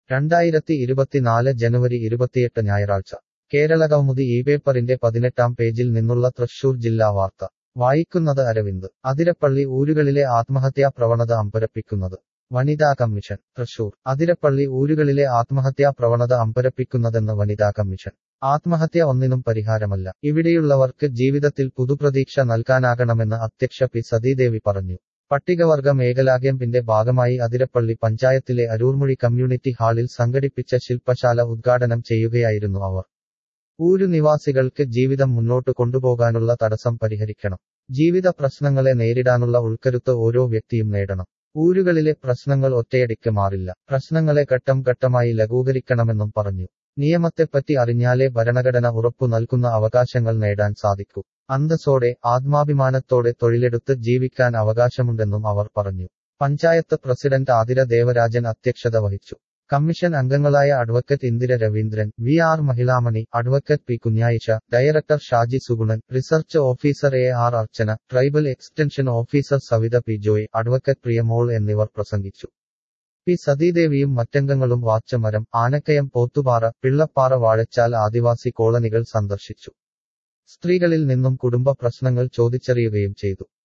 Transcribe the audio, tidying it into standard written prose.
2024 ജനുവരി 28 ഞായറാഴ്ച കേരളകൗമുദി ഇപേപ്പറിന്റെ 18-ാം പേജിൽ നിന്നുള്ള തൃശൂർ ജില്ലാ വാർത്ത വായിക്കുന്നത് അരവിന്ദ് അതിരപ്പള്ളി ഊരുകളിലെ ആത്മഹത്യാ പ്രവണത അമ്പരപ്പിക്കുന്നത് വനിതാ കമ്മീഷൻ തൃശൂർ അതിരപ്പള്ളി ഊരുകളിലെ ആത്മഹത്യാ പ്രവണത അമ്പരപ്പിക്കുന്നതെന്ന് വനിതാ കമ്മീഷൻ ആത്മഹത്യ ഒന്നിനും പരിഹാരമല്ല ഇവിടെയുള്ളവർക്ക് ജീവിതത്തിൽ പുതുപ്രതീക്ഷ നൽകാനാകണമെന്ന് അധ്യക്ഷ പി സതീദേവി പറഞ്ഞു പട്ടികവർഗ മേഖലാ ക്യാമ്പിന്റെ ഭാഗമായി അതിരപ്പള്ളി പഞ്ചായത്തിലെ അരൂർമുഴി കമ്മ്യൂണിറ്റി ഹാളിൽ സംഘടിപ്പിച്ച ശില്പശാല ഉദ്ഘാടനം ചെയ്യുകയായിരുന്നു അവർ ഊരു നിവാസികൾക്ക് ജീവിതം മുന്നോട്ട് കൊണ്ടുപോകാനുള്ള തടസ്സം പരിഹരിക്കണം ജീവിത പ്രശ്നങ്ങളെ നേരിടാനുള്ള ഉൾക്കരുത്ത് ഓരോ വ്യക്തിയും നേടണം ഊരുകളിലെ പ്രശ്നങ്ങൾ ഒറ്റയടിക്ക് മാറില്ല പ്രശ്നങ്ങളെ ഘട്ടം ഘട്ടമായി ലഘൂകരിക്കണമെന്നും പറഞ്ഞു നിയമത്തെപ്പറ്റി അറിഞ്ഞാലേ ഭരണഘടന ഉറപ്പു നൽകുന്ന അവകാശങ്ങൾ നേടാൻ സാധിക്കൂ അന്തസ്സോടെ ആത്മാഭിമാനത്തോടെ തൊഴിലെടുത്ത് ജീവിക്കാൻ അവകാശമുണ്ടെന്നും അവർ പറഞ്ഞു പഞ്ചായത്ത് പ്രസിഡന്റ് ആതിര ദേവരാജൻ അധ്യക്ഷത വഹിച്ചു കമ്മീഷൻ അംഗങ്ങളായ advocate Indira Raveendran V R Mahilamani advocate P Kunjayisha director Shaji Sugunan research officer A R Archana tribal extension officer Savitha P Joy advocate Priyamol എന്നിവർ പ്രസംഗിച്ചു പി സതീദേവിയും മറ്റംഗങ്ങളും വാച്ചമരം ആനക്കയം പോത്തുപാറ പിള്ളപ്പാറ വാഴച്ചാൽ ആദിവാസി കോളനികൾ സന്ദർശിച്ചു സ്ത്രീകളിൽ നിന്നും കുടുംബ പ്രശ്നങ്ങൾ ചോദിച്ചറിയുകയും ചെയ്തു